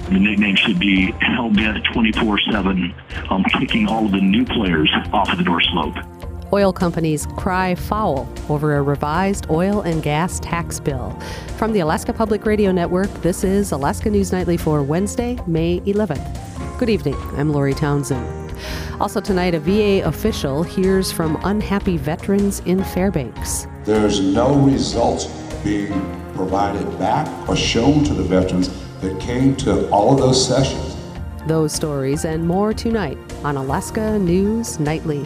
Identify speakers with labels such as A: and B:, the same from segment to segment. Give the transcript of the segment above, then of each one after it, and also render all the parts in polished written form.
A: The nickname should be Hellbent 24/7 on kicking all of the new players off of the North Slope.
B: Oil companies cry foul over a revised oil and gas tax bill. From the Alaska Public Radio Network, this is Alaska News Nightly for Wednesday, May 11th. Good evening. I'm Lori Townsend. Also tonight, a VA official hears from unhappy veterans in Fairbanks.
C: There's no results being provided back or shown to the veterans that came to all of those sessions.
B: Those stories and more tonight on Alaska News Nightly.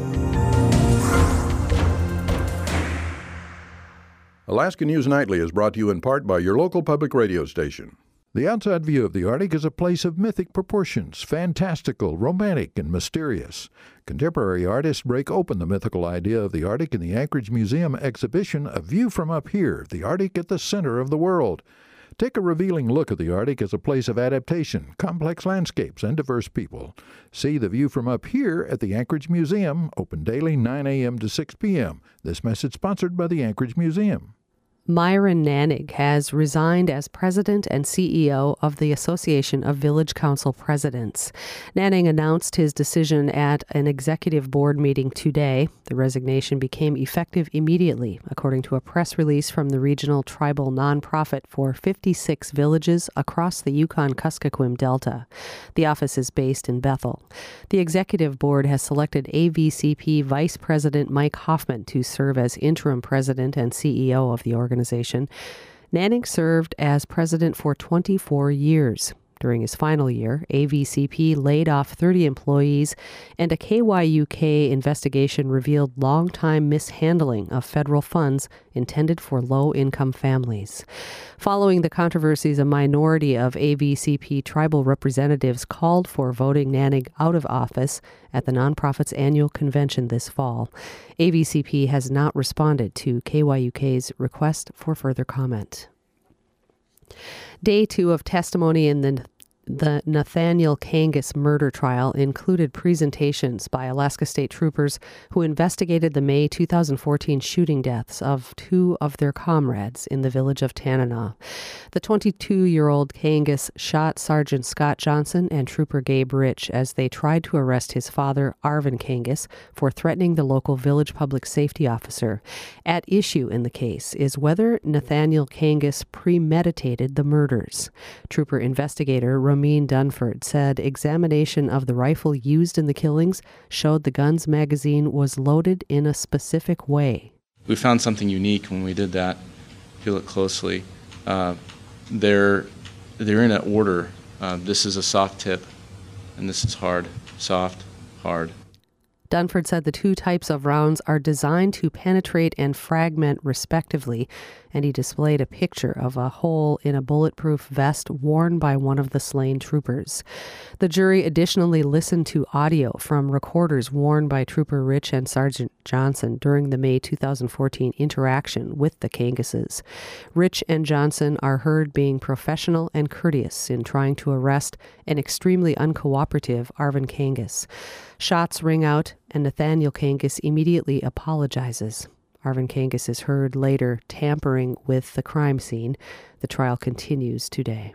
D: Alaska News Nightly is brought to you in part by your local public radio station. The outside view of the Arctic is a place of mythic proportions, fantastical, romantic, and mysterious. Contemporary artists break open the mythical idea of the Arctic in the Anchorage Museum exhibition, A View from Up Here, the Arctic at the Center of the World. Take a revealing look at the Arctic as a place of adaptation, complex landscapes, and diverse people. See The View from Up Here at the Anchorage Museum, open daily 9 a.m. to 6 p.m. This message sponsored by the Anchorage Museum.
B: Myron Nanig has resigned as president and CEO of the Association of Village Council Presidents. Nanig announced his decision at an executive board meeting today. The resignation became effective immediately, according to a press release from the regional tribal nonprofit for 56 villages across the Yukon-Kuskokwim Delta. The office is based in Bethel. The executive board has selected AVCP Vice President Mike Hoffman to serve as interim president and CEO of the organization. Nanig served as president for 24 years. During his final year, AVCP laid off 30 employees, and a KYUK investigation revealed long-time mishandling of federal funds intended for low-income families. Following the controversies, a minority of AVCP tribal representatives called for voting Nanig out of office at the nonprofit's annual convention this fall. AVCP has not responded to KYUK's request for further comment. Day 2 of testimony in the Nathaniel Kangas murder trial included presentations by Alaska State troopers who investigated the May 2014 shooting deaths of 2 of their comrades in the village of Tanana. The 22-year-old Kangas shot Sergeant Scott Johnson and Trooper Gabe Rich as they tried to arrest his father, Arvin Kangas, for threatening the local village public safety officer. At issue in the case is whether Nathaniel Kangas premeditated the murders. Trooper investigator Ramin Dunford said examination of the rifle used in the killings showed the gun's magazine was loaded in a specific way.
E: We found something unique when we did that. If you look closely, they're in an order. This is a soft tip, and this is hard, soft, hard.
B: Dunford said the 2 types of rounds are designed to penetrate and fragment respectively, and he displayed a picture of a hole in a bulletproof vest worn by one of the slain troopers. The jury additionally listened to audio from recorders worn by Trooper Rich and Sergeant Johnson during the May 2014 interaction with the Kangases. Rich and Johnson are heard being professional and courteous in trying to arrest an extremely uncooperative Arvin Kangas. Shots ring out, and Nathaniel Kangas immediately apologizes. Arvin Kangas is heard later tampering with the crime scene. The trial continues today.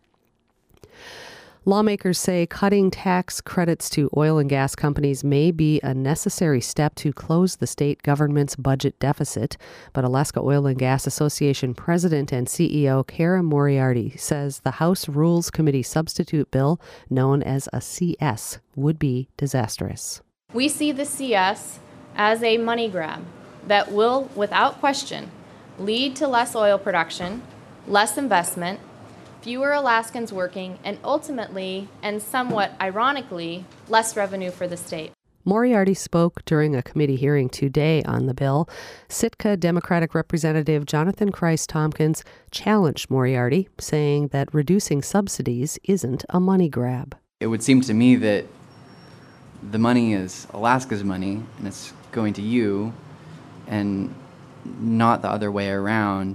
B: Lawmakers say cutting tax credits to oil and gas companies may be a necessary step to close the state government's budget deficit, but Alaska Oil and Gas Association President and CEO Kara Moriarty says the House Rules Committee substitute bill, known as a CS, would be disastrous.
F: We see the CS as a money grab that will, without question, lead to less oil production, less investment, fewer Alaskans working, and ultimately, and somewhat ironically, less revenue for the state.
B: Moriarty spoke during a committee hearing today on the bill. Sitka Democratic Representative Jonathan Christ-Tompkins challenged Moriarty, saying that reducing subsidies isn't a money grab.
G: It would seem to me that the money is Alaska's money, and it's going to you, and not the other way around.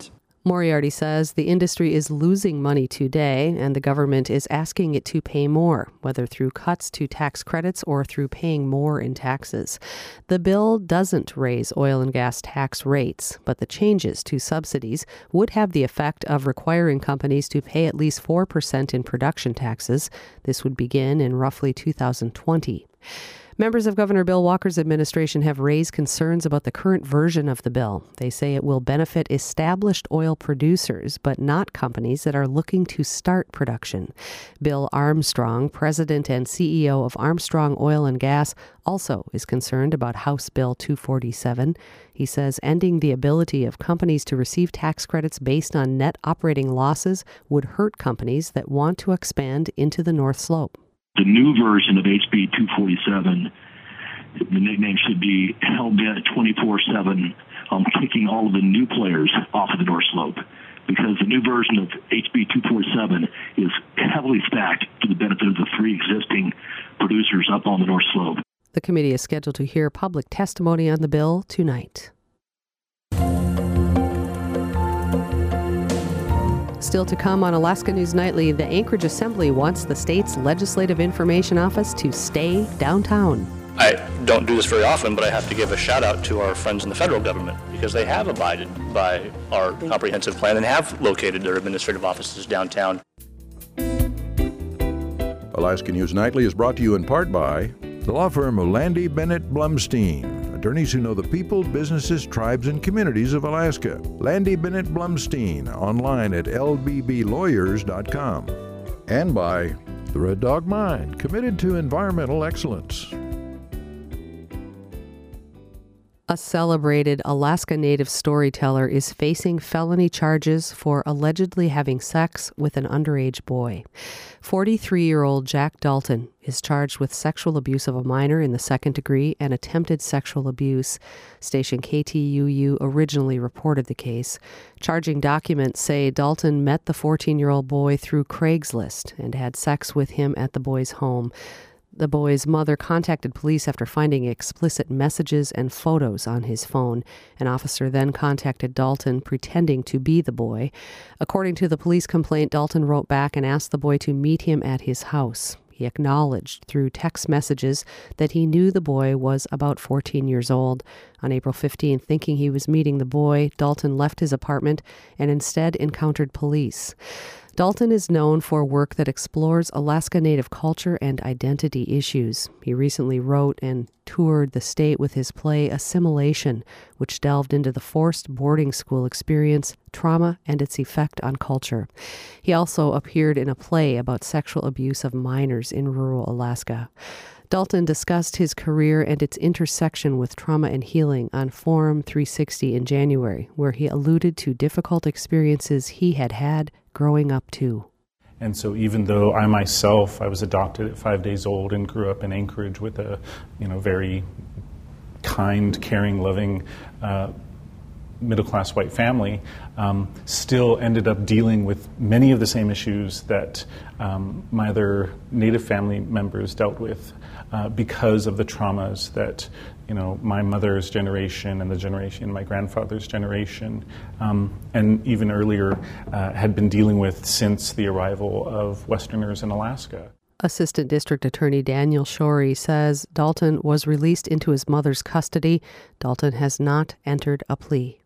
B: Moriarty says the industry is losing money today, and the government is asking it to pay more, whether through cuts to tax credits or through paying more in taxes. The bill doesn't raise oil and gas tax rates, but the changes to subsidies would have the effect of requiring companies to pay at least 4% in production taxes. This would begin in roughly 2020. Members of Governor Bill Walker's administration have raised concerns about the current version of the bill. They say it will benefit established oil producers, but not companies that are looking to start production. Bill Armstrong, president and CEO of Armstrong Oil and Gas, also is concerned about House Bill 247. He says ending the ability of companies to receive tax credits based on net operating losses would hurt companies that want to expand into the North Slope.
A: The new version of HB 247, the nickname should be hell-bent 24/7 on kicking all of the new players off of the North Slope, because the new version of HB 247 is heavily stacked to the benefit of the three existing producers up on the North Slope.
B: The committee is scheduled to hear public testimony on the bill tonight. Still to come on Alaska News Nightly, the Anchorage Assembly wants the state's Legislative Information Office to stay downtown.
H: I don't do this very often, but I have to give a shout out to our friends in the federal government because they have abided by our comprehensive plan and have located their administrative offices downtown.
D: Alaska News Nightly is brought to you in part by the law firm of Landy Bennett Blumstein, attorneys who know the people, businesses, tribes, and communities of Alaska. Landy Bennett Blumstein, online at lbblawyers.com. And by the Red Dog Mine, committed to environmental excellence.
B: A celebrated Alaska Native storyteller is facing felony charges for allegedly having sex with an underage boy. 43-year-old Jack Dalton is charged with sexual abuse of a minor in the second degree and attempted sexual abuse. Station KTUU originally reported the case. Charging documents say Dalton met the 14-year-old boy through Craigslist and had sex with him at the boy's home. The boy's mother contacted police after finding explicit messages and photos on his phone. An officer then contacted Dalton, pretending to be the boy. According to the police complaint, Dalton wrote back and asked the boy to meet him at his house. He acknowledged through text messages that he knew the boy was about 14 years old. On April 15th, thinking he was meeting the boy, Dalton left his apartment and instead encountered police. Dalton is known for work that explores Alaska Native culture and identity issues. He recently wrote and toured the state with his play Assimilation, which delved into the forced boarding school experience, trauma, and its effect on culture. He also appeared in a play about sexual abuse of minors in rural Alaska. Dalton discussed his career and its intersection with trauma and healing on Forum 360 in January, where he alluded to difficult experiences he had had growing up too.
I: And so even though I was adopted at 5 days old and grew up in Anchorage with a very kind, caring, loving middle-class white family, still ended up dealing with many of the same issues that my other Native family members dealt with because of the traumas that my mother's generation and the generation, my grandfather's generation, and even earlier had been dealing with since the arrival of Westerners in Alaska.
B: Assistant District Attorney Daniel Shorey says Dalton was released into his mother's custody. Dalton has not entered a plea.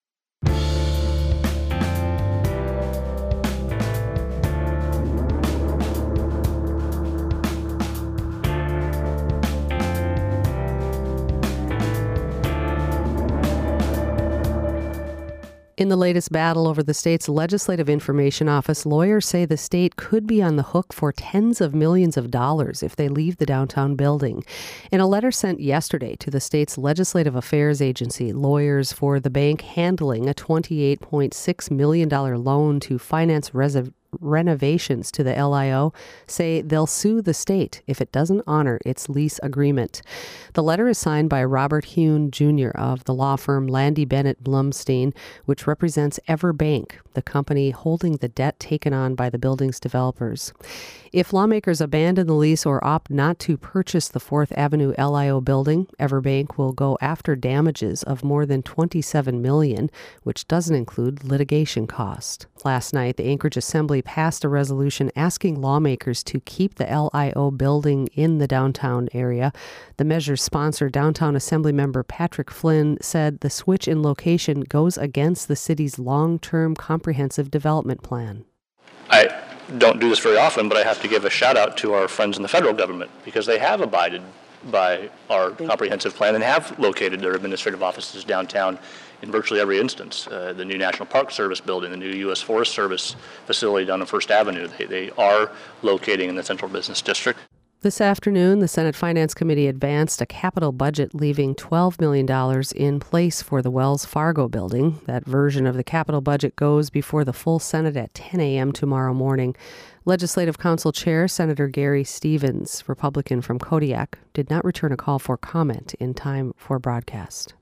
B: In the latest battle over the state's Legislative Information Office, lawyers say the state could be on the hook for tens of millions of dollars if they leave the downtown building. In a letter sent yesterday to the state's Legislative Affairs Agency, lawyers for the bank handling a $28.6 million loan to finance renovations to the LIO say they'll sue the state if it doesn't honor its lease agreement. The letter is signed by Robert Hune Jr. of the law firm Landy Bennett Blumstein, which represents EverBank, the company holding the debt taken on by the building's developers. If lawmakers abandon the lease or opt not to purchase the 4th Avenue LIO building, EverBank will go after damages of more than $27 million, which doesn't include litigation costs. Last night, the Anchorage Assembly passed a resolution asking lawmakers to keep the LIO building in the downtown area. The measure's sponsor, Downtown Assembly member Patrick Flynn, said the switch in location goes against the city's long-term comprehensive development plan.
H: I don't do this very often, but I have to give a shout out to our friends in the federal government because they have abided by our comprehensive plan and have located their administrative offices downtown in virtually every instance. The new National Park Service building, the new U.S. Forest Service facility down on First Avenue, they are locating in the Central Business District.
B: This afternoon, the Senate Finance Committee advanced a capital budget leaving $12 million in place for the Wells Fargo building. That version of the capital budget goes before the full Senate at 10 a.m. tomorrow morning. Legislative Council Chair Senator Gary Stevens, Republican from Kodiak, did not return a call for comment in time for broadcast.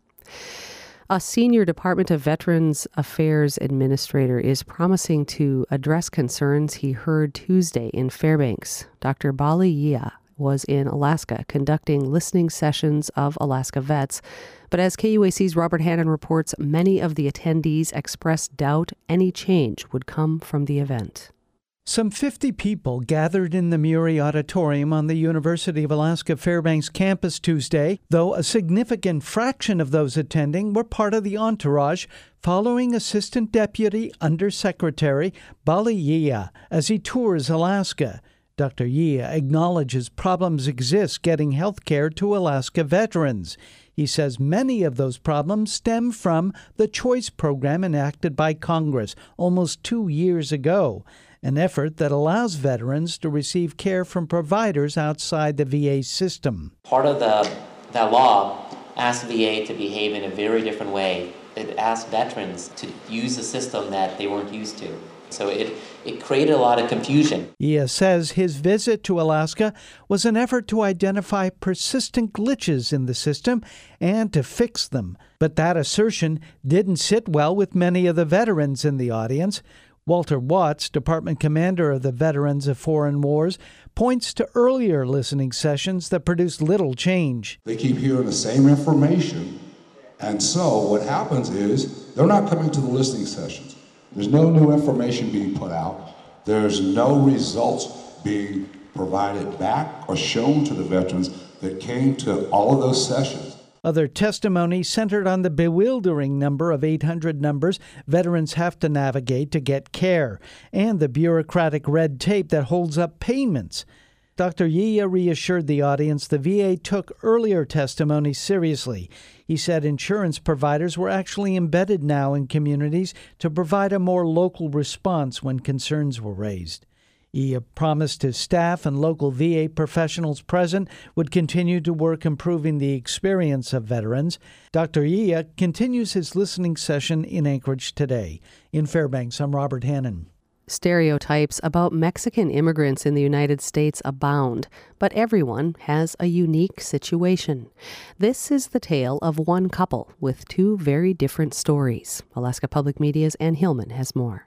B: A senior Department of Veterans Affairs administrator is promising to address concerns he heard Tuesday in Fairbanks. Dr. Bali Yia was in Alaska conducting listening sessions of Alaska vets. But as KUAC's Robert Hannon reports, many of the attendees expressed doubt any change would come from the event.
J: Some 50 people gathered in the Murie Auditorium on the University of Alaska Fairbanks campus Tuesday, though a significant fraction of those attending were part of the entourage following Assistant Deputy Undersecretary Bali Yia as he tours Alaska. Dr. Yia acknowledges problems exist getting health care to Alaska veterans. He says many of those problems stem from the CHOICE program enacted by Congress almost 2 years ago, an effort that allows veterans to receive care from providers outside the VA system.
K: Part of that law asks VA to behave in a very different way. It asks veterans to use a system that they weren't used to. So it created a lot of confusion.
J: Yia says his visit to Alaska was an effort to identify persistent glitches in the system and to fix them. But that assertion didn't sit well with many of the veterans in the audience. Walter Watts, Department Commander of the Veterans of Foreign Wars, points to earlier listening sessions that produced little change.
C: They keep hearing the same information, and so what happens is they're not coming to the listening sessions. There's no new information being put out. There's no results being provided back or shown to the veterans that came to all of those sessions.
J: Other testimony centered on the bewildering number of 800 numbers veterans have to navigate to get care, and the bureaucratic red tape that holds up payments. Dr. Yia reassured the audience the VA took earlier testimony seriously. He said insurance providers were actually embedded now in communities to provide a more local response when concerns were raised. Yia promised his staff and local VA professionals present would continue to work improving the experience of veterans. Dr. Yia continues his listening session in Anchorage today. In Fairbanks, I'm Robert Hannon.
B: Stereotypes about Mexican immigrants in the United States abound, but everyone has a unique situation. This is the tale of one couple with two very different stories. Alaska Public Media's Ann Hillman has more.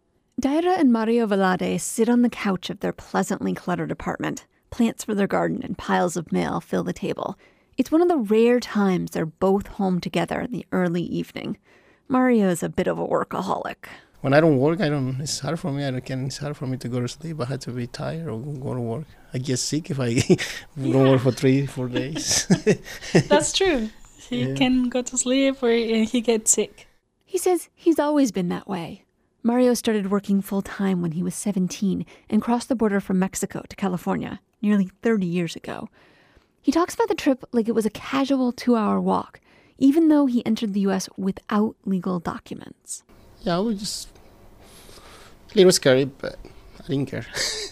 L: Daira and Mario Velade sit on the couch of their pleasantly cluttered apartment. Plants for their garden and piles of mail fill the table. It's one of the rare times they're both home together in the early evening. Mario's a bit of a workaholic.
M: When I don't work, it's hard for me. It's hard for me to go to sleep. I have to be tired or go to work. I get sick if I don't work for 3-4 days.
N: That's true. He can go to sleep or he gets sick.
L: He says he's always been that way. Mario started working full-time when he was 17 and crossed the border from Mexico to California nearly 30 years ago. He talks about the trip like it was a casual 2-hour walk, even though he entered the U.S. without legal documents.
M: Yeah, I was just a little scary, but I didn't care.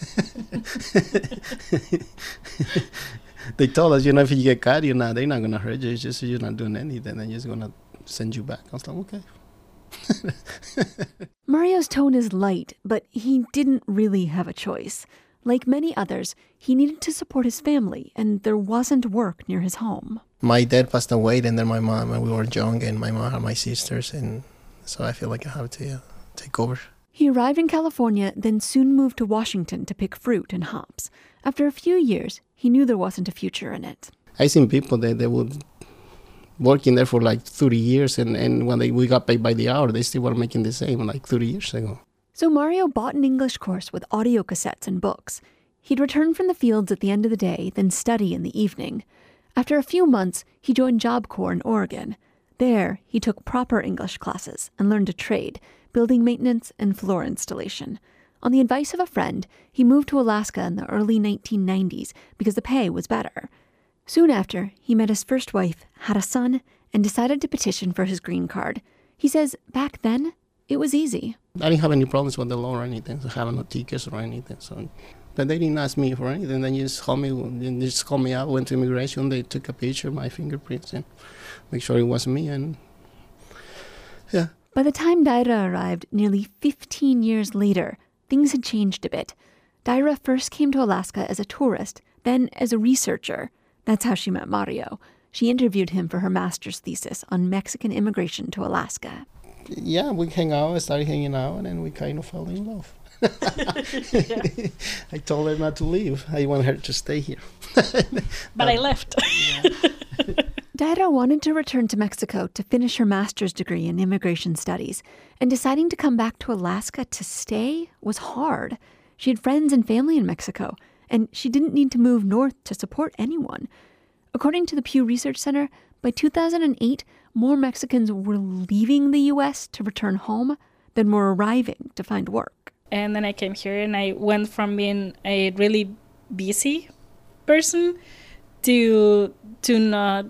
M: They told us, if you get caught, they're not going to hurt you. It's just you're not doing anything. They're just going to send you back. I was like, okay.
L: Mario's tone is light, but he didn't really have a choice. Like many others, he needed to support his family, and there wasn't work near his home.
M: My dad passed away, and then my mom, and we were young, and my mom had my sisters, and so I feel like I have to take over.
L: He arrived in California, then soon moved to Washington to pick fruit and hops. After a few years, he knew there wasn't a future in it.
M: I seen people that they would work in there for like 30 years, and when we got paid by the hour, they still were making the same like 30 years ago.
L: So Mario bought an English course with audio cassettes and books. He'd return from the fields at the end of the day, then study in the evening. After a few months, he joined Job Corps in Oregon. There, he took proper English classes and learned a trade, building maintenance and floor installation. On the advice of a friend, he moved to Alaska in the early 1990s because the pay was better. Soon after, he met his first wife, had a son, and decided to petition for his green card. He says back then, it was easy.
M: I didn't have any problems with the law or anything, so having no tickets or anything. But they didn't ask me for anything. They just called me out, went to immigration, they took a picture, my fingerprints, and make sure it wasn't me, and yeah.
L: By the time Daira arrived, nearly 15 years later, things had changed a bit. Daira first came to Alaska as a tourist, then as a researcher. That's how she met Mario. She interviewed him for her master's thesis on Mexican immigration to Alaska.
M: Yeah, we started hanging out, and then we kind of fell in love. I told her not to leave. I want her to stay here.
N: But I left.
L: Daira wanted to return to Mexico to finish her master's degree in immigration studies, and deciding to come back to Alaska to stay was hard. She had friends and family in Mexico, and she didn't need to move north to support anyone. According to the Pew Research Center, by 2008, more Mexicans were leaving the U.S. to return home than were arriving to find work.
N: And then I came here, and I went from being a really busy person to not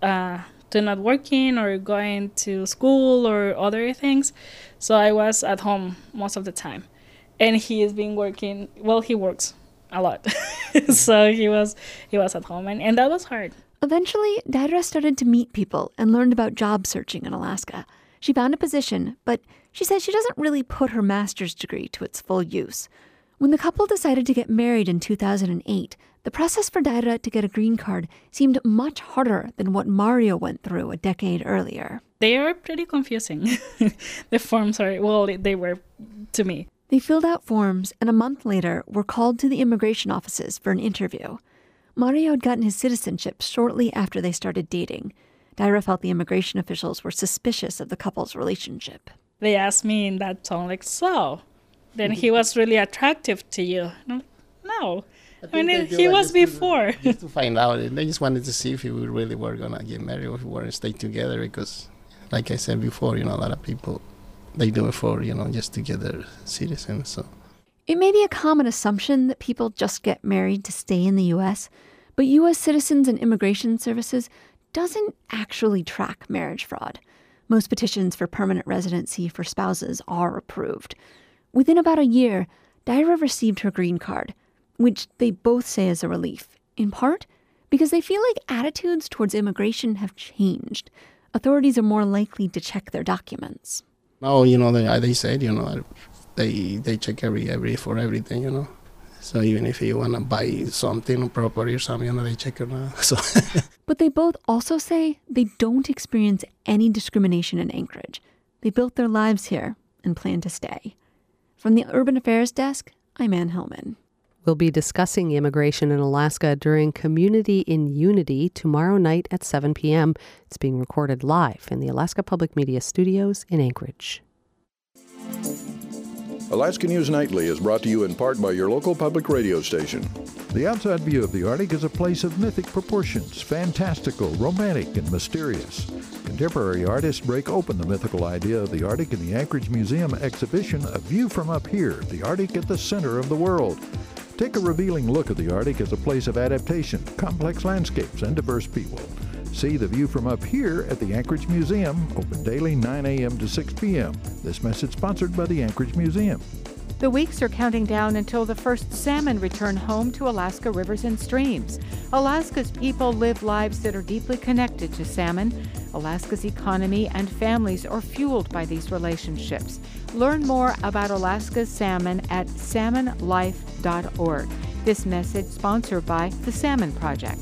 N: working or going to school or other things. So I was at home most of the time. And he has been working, well, he works a lot. So he was at home, and that was hard.
L: Eventually, Daira started to meet people and learned about job searching in Alaska. She found a position, but she says she doesn't really put her master's degree to its full use. When the couple decided to get married in 2008, the process for Daira to get a green card seemed much harder than what Mario went through a decade earlier.
N: They are pretty confusing. The forms they were to me.
L: They filled out forms, and a month later were called to the immigration offices for an interview. Mario had gotten his citizenship shortly after they started dating. Daira felt the immigration officials were suspicious of the couple's relationship.
N: They asked me in that tone, like, so, then he was really attractive to you? No. I mean, he was before.
M: Just to find out. They just wanted to see if we really were going to get married or if we were going to stay together because, like I said before, a lot of people, they do it for, just to get their citizens, so.
L: It may be a common assumption that people just get married to stay in the U.S., but U.S. Citizens and Immigration Services doesn't actually track marriage fraud. Most petitions for permanent residency for spouses are approved. Within about a year, Daira received her green card, which they both say is a relief, in part because they feel like attitudes towards immigration have changed. Authorities are more likely to check their documents.
M: Oh, they said, they check for everything, So even if you want to buy something, a property or something, they check it now. So.
L: But they both also say they don't experience any discrimination in Anchorage. They built their lives here and plan to stay. From the Urban Affairs Desk, I'm Ann Hillman.
B: We'll be discussing immigration in Alaska during Community in Unity tomorrow night at 7 p.m. It's being recorded live in the Alaska Public Media Studios in Anchorage.
D: Alaska News Nightly is brought to you in part by your local public radio station. The outside view of the Arctic is a place of mythic proportions, fantastical, romantic, and mysterious. Contemporary artists break open the mythical idea of the Arctic in the Anchorage Museum exhibition, A View from Up Here, the Arctic at the Center of the World. Take a revealing look at the Arctic as a place of adaptation, complex landscapes, and diverse people. See The View from Up Here at the Anchorage Museum, open daily 9 a.m. to 6 p.m. This message sponsored by the Anchorage Museum.
O: The weeks are counting down until the first salmon return home to Alaska rivers and streams. Alaska's people live lives that are deeply connected to salmon. Alaska's economy and families are fueled by these relationships. Learn more about Alaska's salmon at salmonlife.org. This message sponsored by the Salmon Project.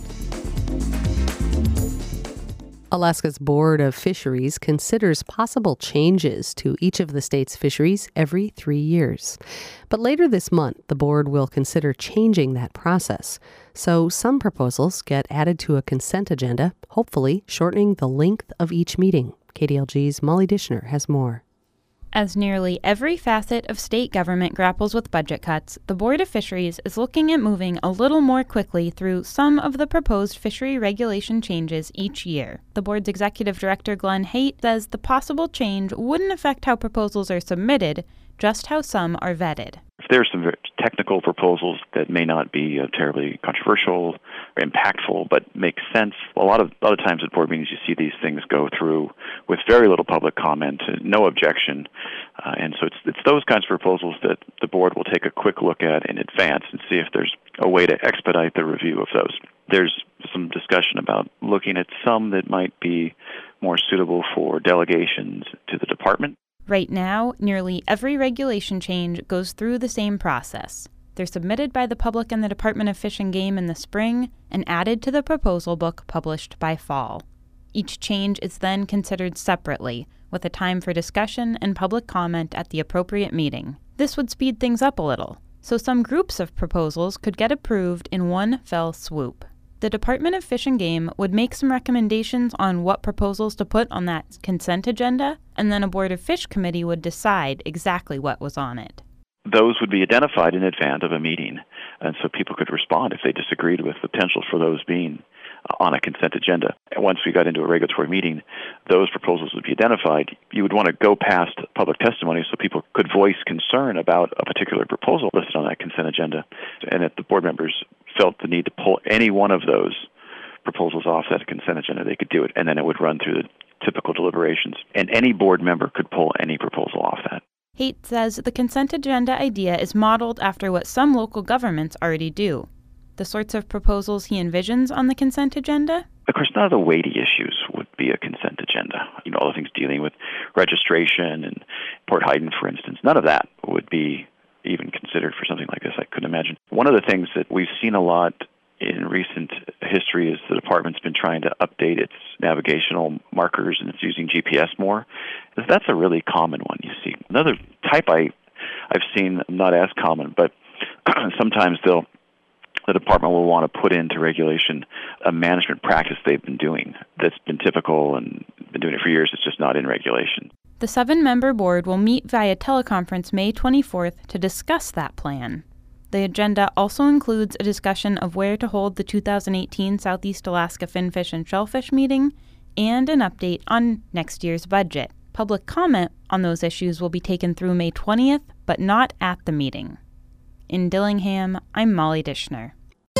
B: Alaska's Board of Fisheries considers possible changes to each of the state's fisheries every 3 years. But later this month, the board will consider changing that process. So some proposals get added to a consent agenda, hopefully shortening the length of each meeting. KDLG's Molly Dishner has more.
P: As nearly every facet of state government grapples with budget cuts, the Board of Fisheries is looking at moving a little more quickly through some of the proposed fishery regulation changes each year. The board's executive director, Glenn Haight, says the possible change wouldn't affect how proposals are submitted, just how some are vetted.
Q: If there's some very technical proposals that may not be terribly controversial or impactful, but make sense, a lot of times at board meetings you see these things go through with very little public comment, no objection, and so it's those kinds of proposals that the board will take a quick look at in advance and see if there's a way to expedite the review of those. There's some discussion about looking at some that might be more suitable for delegations to the department.
P: Right now, nearly every regulation change goes through the same process. They're submitted by the public and the Department of Fish and Game in the spring and added to the proposal book published by fall. Each change is then considered separately, with a time for discussion and public comment at the appropriate meeting. This would speed things up a little, so some groups of proposals could get approved in one fell swoop. The Department of Fish and Game would make some recommendations on what proposals to put on that consent agenda, and then a Board of Fish committee would decide exactly what was on it.
Q: Those would be identified in advance of a meeting, and so people could respond if they disagreed with the potential for those being on a consent agenda. And once we got into a regulatory meeting, those proposals would be identified. You would want to go past public testimony so people could voice concern about a particular proposal listed on that consent agenda. And if the board members felt the need to pull any one of those proposals off that consent agenda, they could do it, and then it would run through the typical deliberations. And any board member could pull any proposal off that.
P: Haight says the consent agenda idea is modeled after what some local governments already do. The sorts of proposals he envisions on the consent agenda?
Q: Of course, none of the weighty issues would be a consent agenda. All the things dealing with registration and Port Haydn, for instance, none of that would be even considered for something like this, I couldn't imagine. One of the things that we've seen a lot in recent history is the department's been trying to update its navigational markers, and it's using GPS more. That's a really common one you see. Another type I've seen, not as common, but sometimes the department will want to put into regulation a management practice they've been doing that's been typical and been doing it for years. It's just not in regulation.
P: The 7-member board will meet via teleconference May 24th to discuss that plan. The agenda also includes a discussion of where to hold the 2018 Southeast Alaska Finfish and Shellfish meeting and an update on next year's budget. Public comment on those issues will be taken through May 20th, but not at the meeting. In Dillingham, I'm Molly Dishner.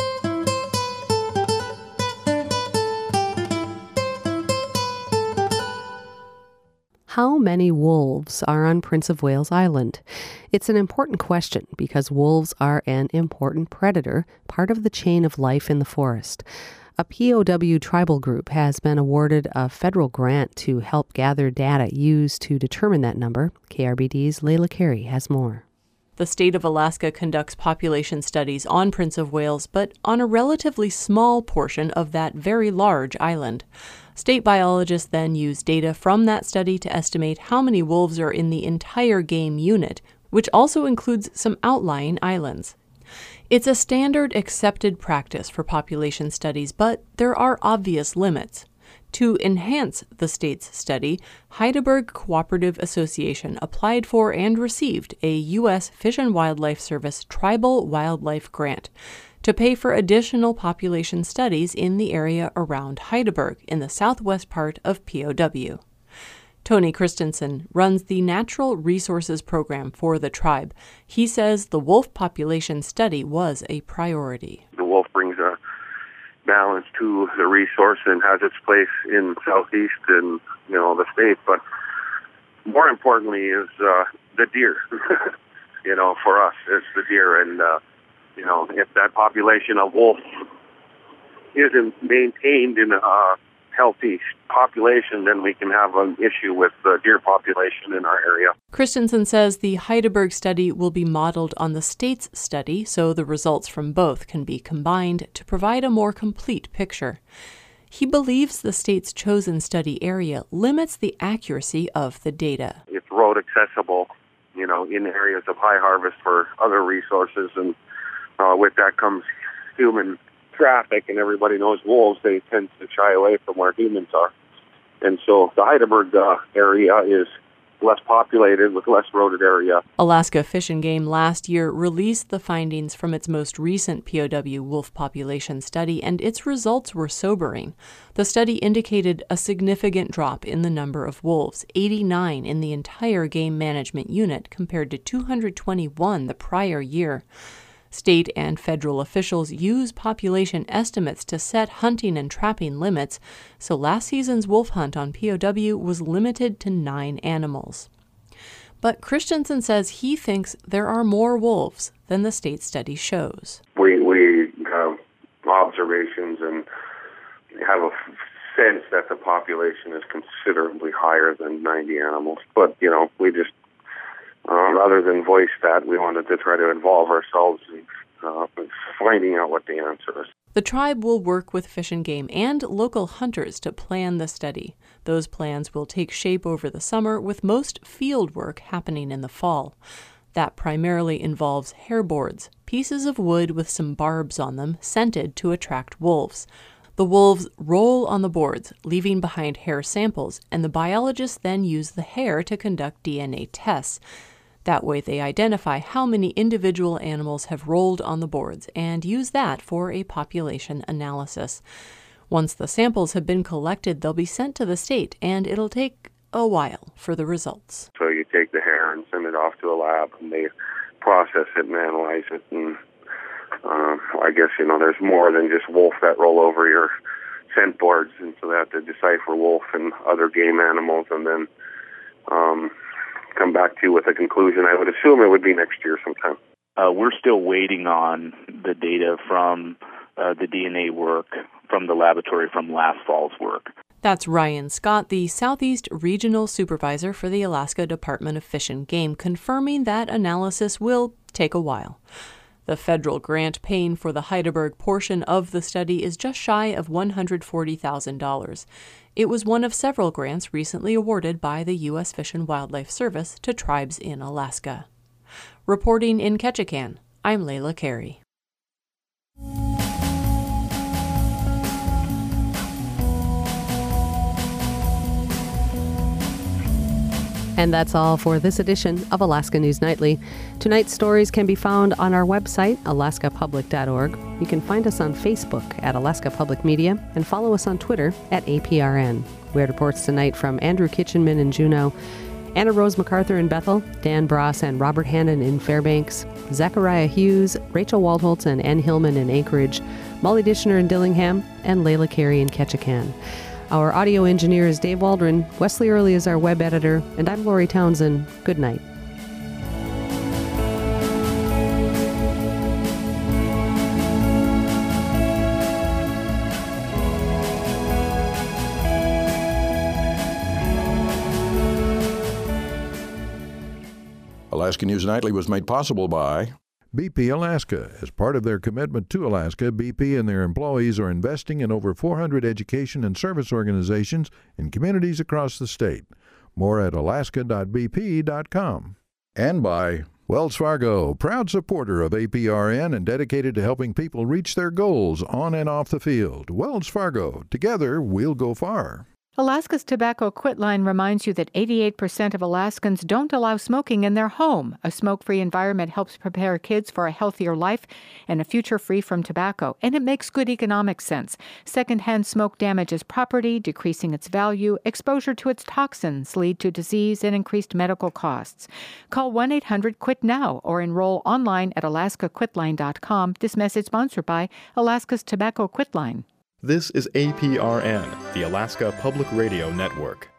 B: How many wolves are on Prince of Wales Island? It's an important question because wolves are an important predator, part of the chain of life in the forest. A POW tribal group has been awarded a federal grant to help gather data used to determine that number. KRBD's Layla Carey has more.
R: The state of Alaska conducts population studies on Prince of Wales, but on a relatively small portion of that very large island. State biologists then use data from that study to estimate how many wolves are in the entire game unit, which also includes some outlying islands. It's a standard accepted practice for population studies, but there are obvious limits. To enhance the state's study, Heidelberg Cooperative Association applied for and received a U.S. Fish and Wildlife Service Tribal Wildlife Grant to pay for additional population studies in the area around Heidelberg in the southwest part of POW. Tony Christensen runs the Natural Resources Program for the tribe. He says the wolf population study was a priority.
S: The wolf brings a balance to the resource and has its place in southeast and the state, but more importantly is the deer. For us it's the deer, and if that population of wolf isn't maintained in a healthy population, then we can have an issue with the deer population in our area.
R: Christensen says the Heidelberg study will be modeled on the state's study, so the results from both can be combined to provide a more complete picture. He believes the state's chosen study area limits the accuracy of the data.
S: It's road accessible, in areas of high harvest for other resources, and with that comes human traffic, and everybody knows wolves, they tend to shy away from where humans are. And so the Heidelberg area is less populated with less roaded area.
R: Alaska Fish and Game last year released the findings from its most recent POW wolf population study, and its results were sobering. The study indicated a significant drop in the number of wolves, 89 in the entire game management unit compared to 221 the prior year. State and federal officials use population estimates to set hunting and trapping limits, so last season's wolf hunt on POW was limited to 9 animals. But Christensen says he thinks there are more wolves than the state study shows.
S: We have observations and have a sense that the population is considerably higher than 90 animals, but we just rather than voice that, we wanted to try to involve ourselves in finding out what the answer is.
R: The tribe will work with Fish and Game and local hunters to plan the study. Those plans will take shape over the summer, with most field work happening in the fall. That primarily involves hair boards, pieces of wood with some barbs on them, scented to attract wolves. The wolves roll on the boards, leaving behind hair samples, and the biologists then use the hair to conduct DNA tests. That way they identify how many individual animals have rolled on the boards and use that for a population analysis. Once the samples have been collected, they'll be sent to the state, and it'll take a while for the results.
S: So you take the hair and send it off to a lab, and they process it and analyze it, and I guess, there's more than just wolf that roll over your scent boards, and so they have to decipher wolf and other game animals, and then come back to you with a conclusion. I would assume it would be next year sometime.
T: We're still waiting on the data from the DNA work from the laboratory from last fall's work.
R: That's Ryan Scott, the Southeast Regional Supervisor for the Alaska Department of Fish and Game, confirming that analysis will take a while. The federal grant paying for the Heidelberg portion of the study is just shy of $140,000. It was one of several grants recently awarded by the U.S. Fish and Wildlife Service to tribes in Alaska. Reporting in Ketchikan, I'm Layla Carey.
B: And that's all for this edition of Alaska News Nightly. Tonight's stories can be found on our website, alaskapublic.org. You can find us on Facebook at Alaska Public Media and follow us on Twitter at APRN. We had reports tonight from Andrew Kitchenman in Juneau, Anna Rose MacArthur in Bethel, Dan Bross and Robert Hannon in Fairbanks, Zachariah Hughes, Rachel Waldholtz and Ann Hillman in Anchorage, Molly Dishner in Dillingham, and Layla Carey in Ketchikan. Our audio engineer is Dave Waldron, Wesley Early is our web editor, and I'm Lori Townsend. Good night.
D: Alaska News Nightly was made possible by BP Alaska. As part of their commitment to Alaska, BP and their employees are investing in over 400 education and service organizations in communities across the state. More at alaska.bp.com. And by Wells Fargo, proud supporter of APRN and dedicated to helping people reach their goals on and off the field. Wells Fargo, together we'll go far.
O: Alaska's Tobacco Quit Line reminds you that 88% of Alaskans don't allow smoking in their home. A smoke-free environment helps prepare kids for a healthier life and a future free from tobacco, and it makes good economic sense. Secondhand smoke damages property, decreasing its value. Exposure to its toxins lead to disease and increased medical costs. Call 1-800-QUIT-NOW or enroll online at alaskaquitline.com. This message sponsored by Alaska's Tobacco Quit Line.
U: This is APRN, the Alaska Public Radio Network.